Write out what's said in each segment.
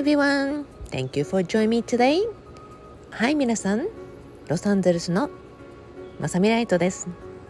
everyone! Thank you for joining me today. はい、皆さん。ロサンゼルスのまさみライトです。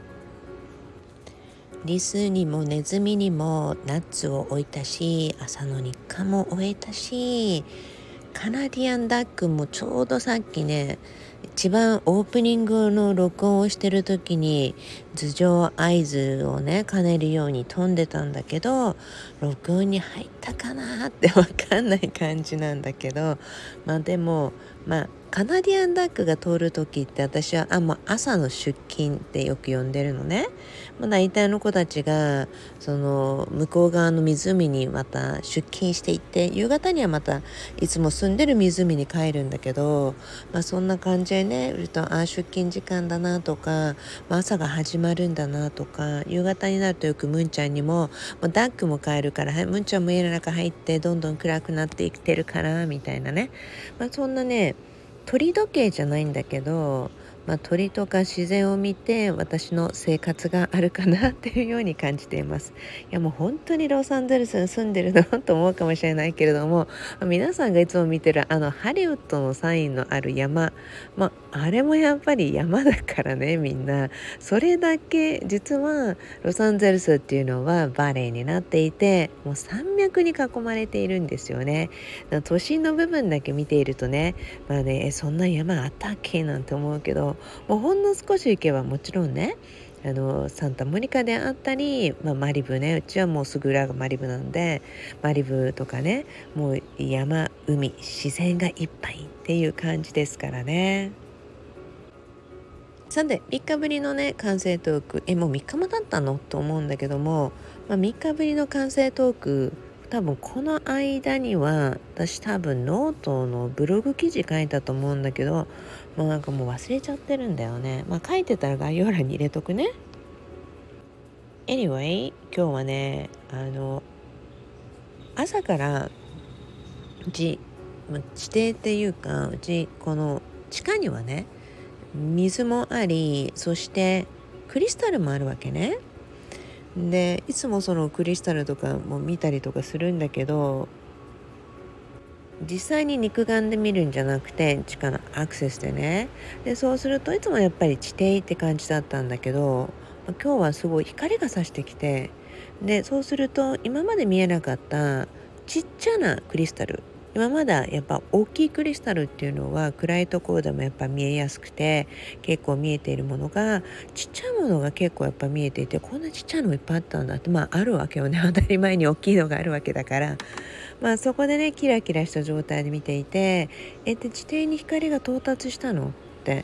リスにもネズミにもナッツを置いたし、朝の日課も終えたし、カナディアンダックもちょうどさっきね、一番オープニングの録音をしてる時に頭上合図をね兼ねるように飛んでたんだけど、録音に入ったかなって分かんない感じなんだけど、でもカナディアンダックが通る時って私はもう朝の出勤ってよく呼んでるのね。大体の子たちがその向こう側の湖にまた出勤していって、夕方にはまたいつも住んでる湖に帰るんだけど、そんな感じでね売ると出勤時間だなとか、朝が始まるんだなとか、夕方になるとよくムンちゃんにもダックも帰るから、はい、ムンちゃんも家の中入ってどんどん暗くなってきてるからみたいなね、そんなね鳥時計じゃないんだけど、鳥とか自然を見て私の生活があるかなっていうように感じています。いやもう本当にロサンゼルスに住んでるのと思うかもしれないけれども、皆さんがいつも見てるハリウッドのサインのある山、あれもやっぱり山だからね。みんなそれだけ実はロサンゼルスっていうのはバレーになっていて、もう山脈に囲まれているんですよね。都心の部分だけ見ているとね、そんな山あったっけなんて思うけど、もうほんの少し行けばもちろんねサンタモニカであったり、マリブね、うちはもうすぐ裏がマリブなんで、マリブとかね、もう山、海、自然がいっぱいっていう感じですからね。さて3日ぶりのね完成トーク、もう3日も経ったのと思うんだけども、3日ぶりの完成トーク、多分この間には私多分ノートのブログ記事書いたと思うんだけど、なんかもう忘れちゃってるんだよね。書いてたら概要欄に入れとくね。 Anyway、 今日はね朝からうち地底っていうか、うちこの地下にはね水もあり、そしてクリスタルもあるわけね。でいつもそのクリスタルとかも見たりとかするんだけど、実際に肉眼で見るんじゃなくて地下のアクセスでね。でそうするといつもやっぱり地底って感じだったんだけど、今日はすごい光が差してきて、でそうすると今まで見えなかったちっちゃなクリスタル、今までやっぱ大きいクリスタルっていうのは暗いところでもやっぱ見えやすくて結構見えているものが、ちっちゃいものが結構やっぱ見えていて、こんなちっちゃいのいっぱいあったんだってあるわけよね。当たり前に大きいのがあるわけだから、そこでねキラキラした状態で見ていて、で地底に光が到達したのって。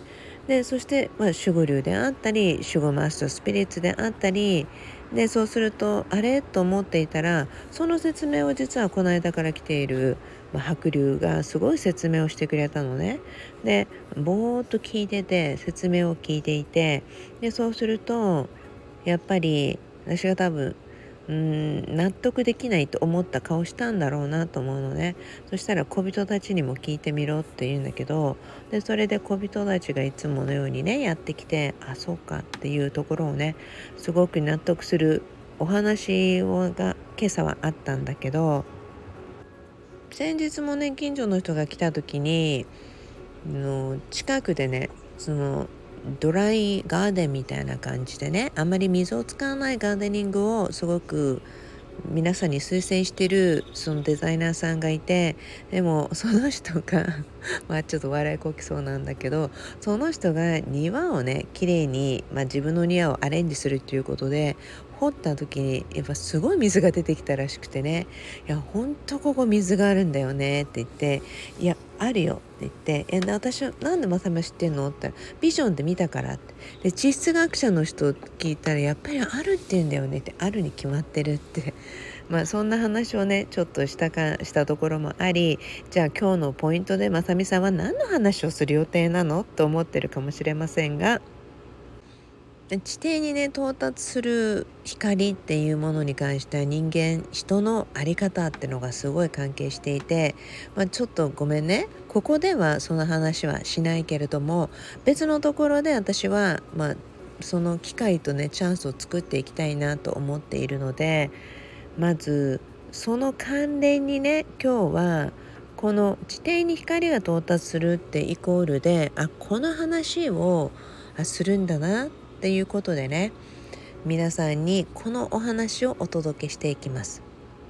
でそして、守護竜であったり守護マスタースピリッツであったりで、そうするとあれと思っていたら、その説明を実はこの間から来ている、白竜がすごい説明をしてくれたのね。でぼーっと聞いてて、説明を聞いていて、でそうするとやっぱり私が多分納得できないと思った顔したんだろうなと思うのね。そしたら小人たちにも聞いてみろって言うんだけど、でそれで小人たちがいつものようにねやってきて、そうかっていうところをねすごく納得するお話が今朝はあったんだけど、先日もね近所の人が来た時に近くでねそのドライガーデンみたいな感じでね、あんまり水を使わないガーデニングをすごく皆さんに推薦してるそのデザイナーさんがいて、でもその人がちょっと笑いこきそうなんだけど、その人が庭をね綺麗に、自分の庭をアレンジするっていうことで掘った時にやっぱすごい水が出てきたらしくてね、いやほんとここ水があるんだよねって言って、いやあるよって言って、私はなんでまさみ知ってんのって言ったら、ビジョンで見たからって。で地質学者の人聞いたらやっぱりあるって言うんだよねって、あるに決まってるってそんな話をねちょっとしたところもあり、じゃあ今日のポイントでまさみさんは何の話をする予定なのと思ってるかもしれませんが、地底にね到達する光っていうものに関しては人の在り方ってのがすごい関係していて、ちょっとごめんね、ここではその話はしないけれども、別のところで私はその機会とねチャンスを作っていきたいなと思っているので、まずその関連にね今日はこの地底に光が到達するってイコールで、この話をするんだなっていうことでね、皆さんにこのお話をお届けしていきます。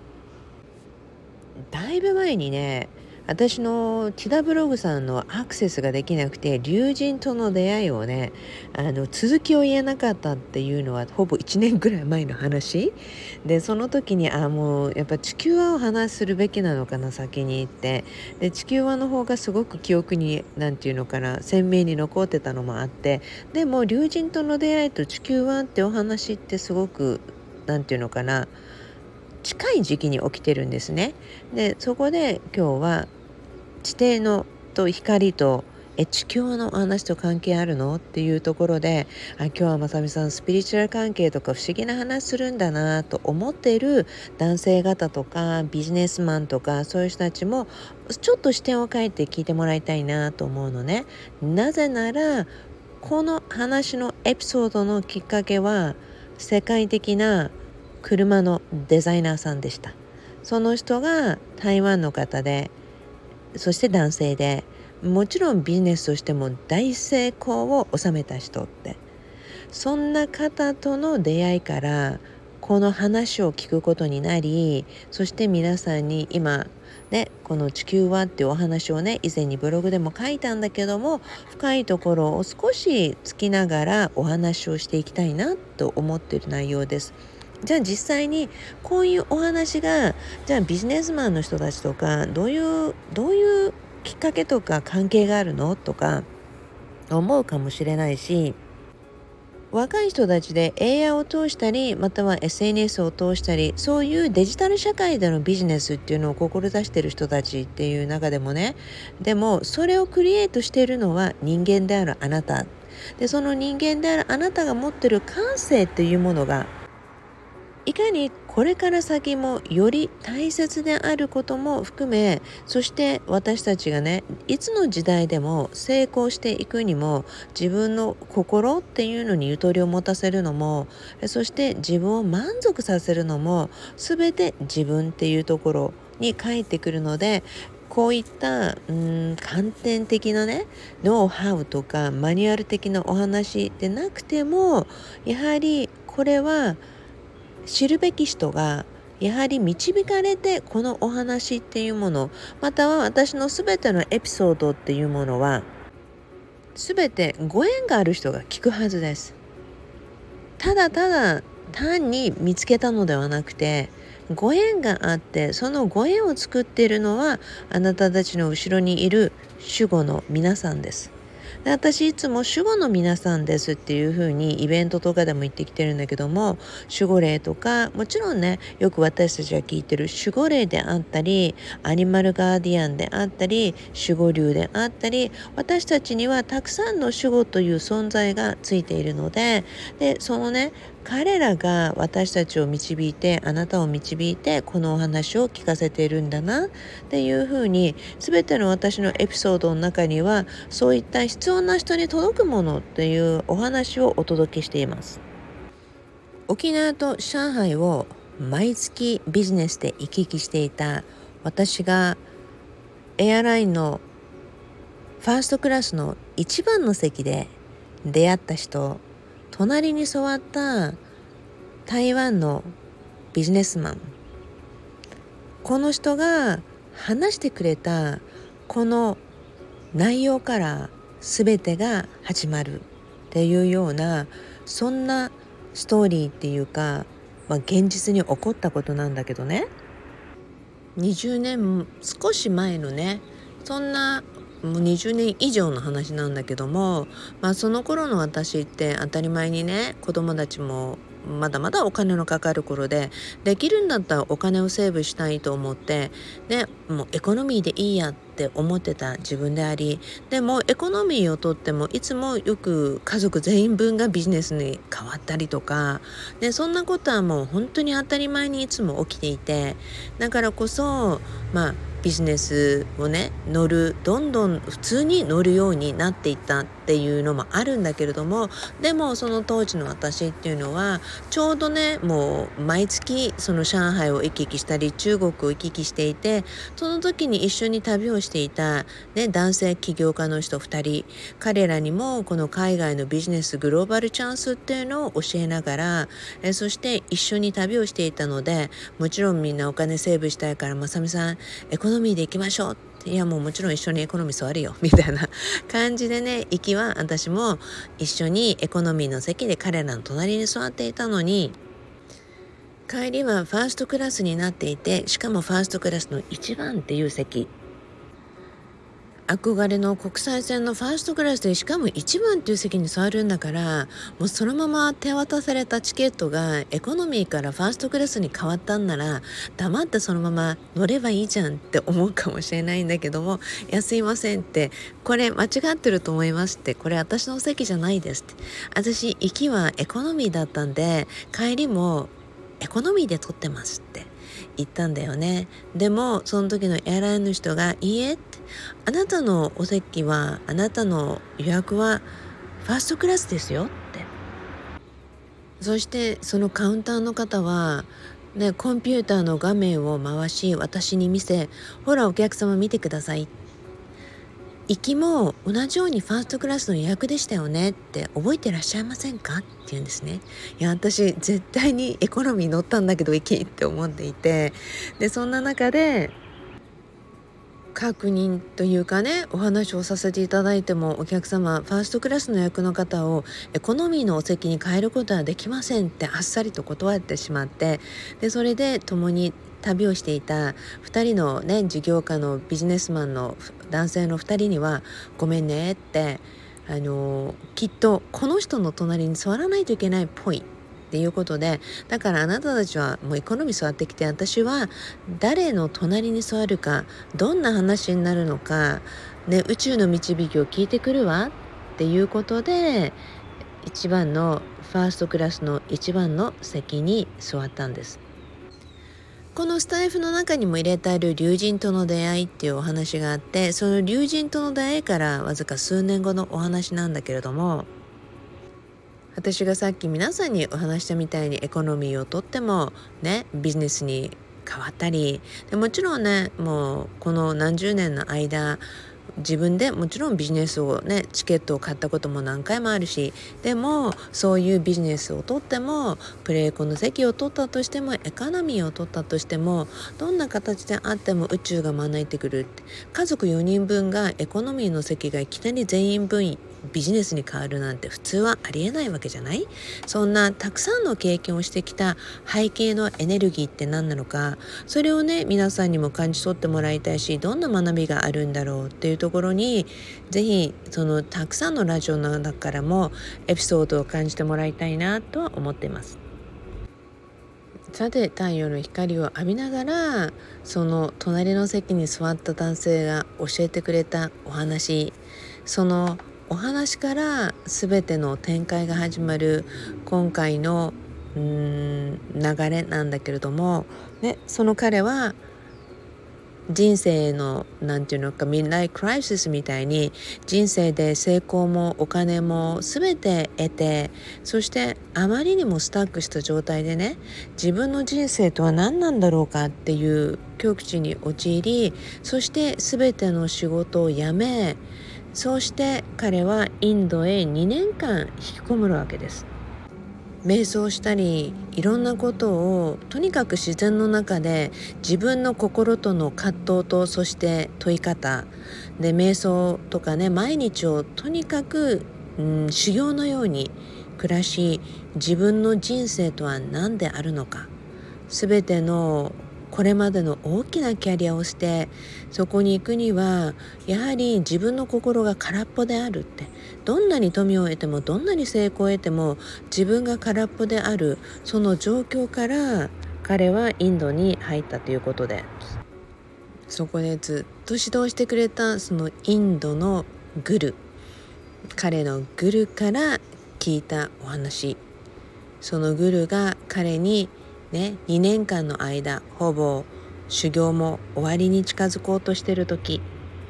だいぶ前にね、私のティダブログさんのアクセスができなくて、龍神との出会いをね、続きを言えなかったっていうのはほぼ1年ぐらい前の話で、その時にもうやっぱ地球話を話するべきなのかな、先に言って、で地球話の方がすごく記憶になんていうのかな、鮮明に残ってたのもあって、でも龍神との出会いと地球話ってお話ってすごくなんていうのかな、近い時期に起きてるんですね。でそこで今日は地底のと光と地球のお話と関係あるのっていうところで、今日はまさみさんスピリチュアル関係とか不思議な話するんだなと思っている男性方とかビジネスマンとか、そういう人たちもちょっと視点を変えて聞いてもらいたいなと思うのね。なぜならこの話のエピソードのきっかけは世界的な車のデザイナーさんでした。その人が台湾の方で、そして男性で、もちろんビジネスとしても大成功を収めた人って、そんな方との出会いからこの話を聞くことになり、そして皆さんに今ね、この地球はっていうお話をね、以前にブログでも書いたんだけども、深いところを少しつきながらお話をしていきたいなと思っている内容です。じゃあ実際にこういうお話が、じゃあビジネスマンの人たちとかどういうきっかけとか関係があるのとか思うかもしれないし、若い人たちで AI を通したり、または SNS を通したり、そういうデジタル社会でのビジネスっていうのを志している人たちっていう中でもね、でもそれをクリエイトしているのは人間であるあなたで、その人間であるあなたが持っている感性っていうものがいかにこれから先もより大切であることも含め、そして私たちがね、いつの時代でも成功していくにも、自分の心っていうのにゆとりを持たせるのも、そして自分を満足させるのも全て自分っていうところに返ってくるので、こういった観点的なね、ノウハウとかマニュアル的なお話でなくても、やはりこれは知るべき人がやはり導かれて、このお話っていうもの、または私のすべてのエピソードっていうものはすべてご縁がある人が聞くはずです。ただただ単に見つけたのではなくて、ご縁があって、そのご縁を作っているのはあなたたちの後ろにいる守護の皆さんです。で、私いつも守護の皆さんですっていう風にイベントとかでも言ってきてるんだけども、守護霊とか、もちろんね、よく私たちが聞いてる守護霊であったり、アニマルガーディアンであったり、守護竜であったり、私たちにはたくさんの守護という存在がついているので、そのね、彼らが私たちを導いて、あなたを導いて、このお話を聞かせているんだなっていうふうに、全ての私のエピソードの中にはそういった必要な人に届くものっていうお話をお届けしています。沖縄と上海を毎月ビジネスで行き来していた私が、エアラインのファーストクラスの一番の席で出会った人、隣に座った台湾のビジネスマン、この人が話してくれたこの内容から全てが始まるっていうような、そんなストーリーっていうか、現実に起こったことなんだけどね、20年少し前のね、そんなもう20年以上の話なんだけども、その頃の私って当たり前にね、子供たちもまだまだお金のかかる頃で、できるんだったらお金をセーブしたいと思って、もうエコノミーでいいやっって思ってた自分であり、でもエコノミーをとってもいつもよく家族全員分がビジネスに変わったりとか、でそんなことはもう本当に当たり前にいつも起きていて、だからこそビジネスをねどんどん普通に乗るようになっていったっていうのもあるんだけれども、でもその当時の私っていうのはちょうどねもう毎月その上海を行き来したり中国を行き来していて、その時に一緒に旅をしていた、男性起業家の人2人、彼らにもこの海外のビジネスグローバルチャンスっていうのを教えながら、そして一緒に旅をしていたので、もちろんみんなお金セーブしたいから、まさみさんエコノミーで行きましょうって、いやもうもちろん一緒にエコノミー座るよみたいな感じでね、行きは私も一緒にエコノミーの席で彼らの隣に座っていたのに、帰りはファーストクラスになっていて、しかもファーストクラスの1番っていう席、憧れの国際線のファーストクラスでしかも1番っていう席に座るんだから、もうそのまま手渡されたチケットがエコノミーからファーストクラスに変わったんなら黙ってそのまま乗ればいいじゃんって思うかもしれないんだけども、いやすいませんって、これ間違ってると思いますって、これ私の席じゃないですって、私行きはエコノミーだったんで帰りもエコノミーで取ってますって言ったんだよね。でもその時のエアラインの人が、いいえって、あなたのお席は、あなたの予約はファーストクラスですよって。そしてそのカウンターの方はコンピューターの画面を回し私に見せ、ほらお客様見てください、行きも同じようにファーストクラスの予約でしたよねって覚えてらっしゃいませんかって言うんですね。いや私絶対にエコノミー乗ったんだけど行きって思っていて、でそんな中で確認というかね、お話をさせていただいても、お客様ファーストクラスの予約の方をエコノミーのお席に変えることはできませんってあっさりと断ってしまって、でそれで共に旅をしていた2人の事業家のビジネスマンの男性の2人にはごめんねって、きっとこの人の隣に座らないといけないっぽいっていうことで、だからあなたたちはもうエコノミー座ってきて、私は誰の隣に座るか、どんな話になるのか、宇宙の導きを聞いてくるわっていうことで、一番のファーストクラスの一番の席に座ったんです。このスタイフの中にも入れてある龍神との出会いっていうお話があって、その龍神との出会いからわずか数年後のお話なんだけれども、私がさっき皆さんにお話したみたいにエコノミーをとってもビジネスに変わったり、でもちろんもうこの何十年の間自分でもちろんビジネスをチケットを買ったことも何回もあるし、でもそういうビジネスをとってもプレエコの席を取ったとしてもエコノミーを取ったとしても、どんな形であっても宇宙が招いてくるって、家族4人分がエコノミーの席がいきなり全員分ビジネスに変わるなんて普通はありえないわけじゃない。そんなたくさんの経験をしてきた背景のエネルギーって何なのか、それを皆さんにも感じ取ってもらいたいし、どんな学びがあるんだろうっていうところに、ぜひそのたくさんのラジオの中からもエピソードを感じてもらいたいなとは思っています。さて太陽の光を浴びながら、その隣の席に座った男性が教えてくれたお話、そのお話から全ての展開が始まる今回の流れなんだけれども、その彼は人生のなんていうのかミッドナイトクライシスみたいに、人生で成功もお金も全て得て、そしてあまりにもスタックした状態で自分の人生とは何なんだろうかっていう境地に陥り、そして全ての仕事を辞め、そうして彼はインドへ2年間引きこもるわけです。瞑想したりいろんなことをとにかく自然の中で自分の心との葛藤と、そして問い方で瞑想とか毎日をとにかく、修行のように暮らし、自分の人生とは何であるのか、全てのこれまでの大きなキャリアをして、そこに行くにはやはり自分の心が空っぽであるって、どんなに富を得てもどんなに成功を得ても自分が空っぽである、その状況から彼はインドに入ったということで、 そこでずっと指導してくれたそのインドのグル、彼のグルから聞いたお話、そのグルが彼にね、2年間の間ほぼ修行も終わりに近づこうとしている時、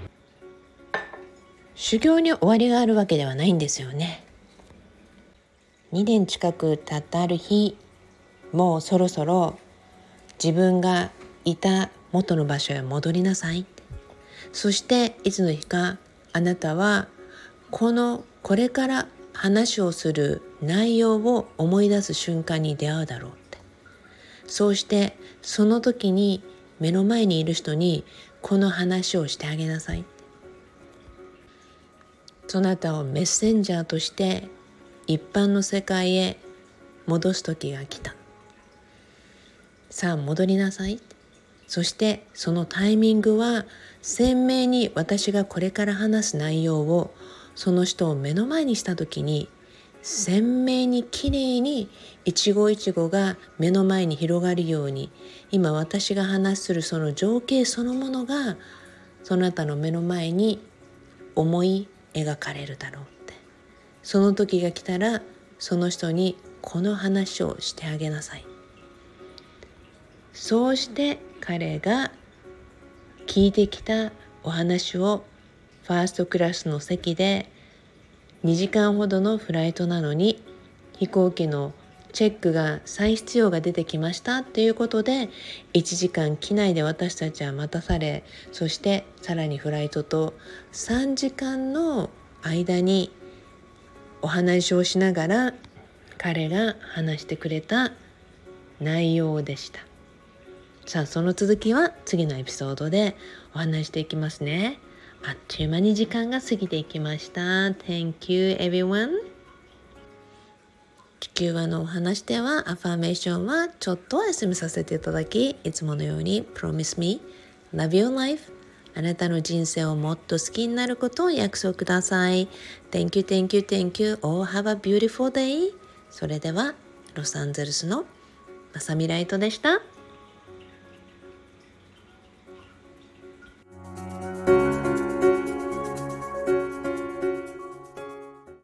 修行に終わりがあるわけではないんですよね。2年近く経ったある日、もうそろそろ自分がいた元の場所へ戻りなさい。そしていつの日かあなたはこれから話をする内容を思い出す瞬間に出会うだろうって。そうしてその時に目の前にいる人にこの話をしてあげなさい。そなたをメッセンジャーとして一般の世界へ戻す時が来た。さあ戻りなさい。そしてそのタイミングは鮮明に私がこれから話す内容をその人を目の前にした時に鮮明にきれいに一語一語が目の前に広がるように、今私が話するその情景そのものがそなたの目の前に思い描かれるだろうって。その時が来たらその人にこの話をしてあげなさい。そうして彼が聞いてきたお話をファーストクラスの席で2時間ほどのフライトなのに飛行機のチェックが再必要が出てきましたということで1時間機内で私たちは待たされ、そしてさらにフライトと3時間の間にお話をしながら彼が話してくれた内容でした。さあその続きは次のエピソードでお話していきますね。あっという間に時間が過ぎていきました。Thank you everyone。 地球話のお話ではアファーメーションはちょっとお休みさせていただき、いつものように Promise me love your life、 あなたの人生をもっと好きになることを約束ください。 Thank you, thank you, thank you. All have a beautiful day。 それではロサンゼルスのまさみライトでした。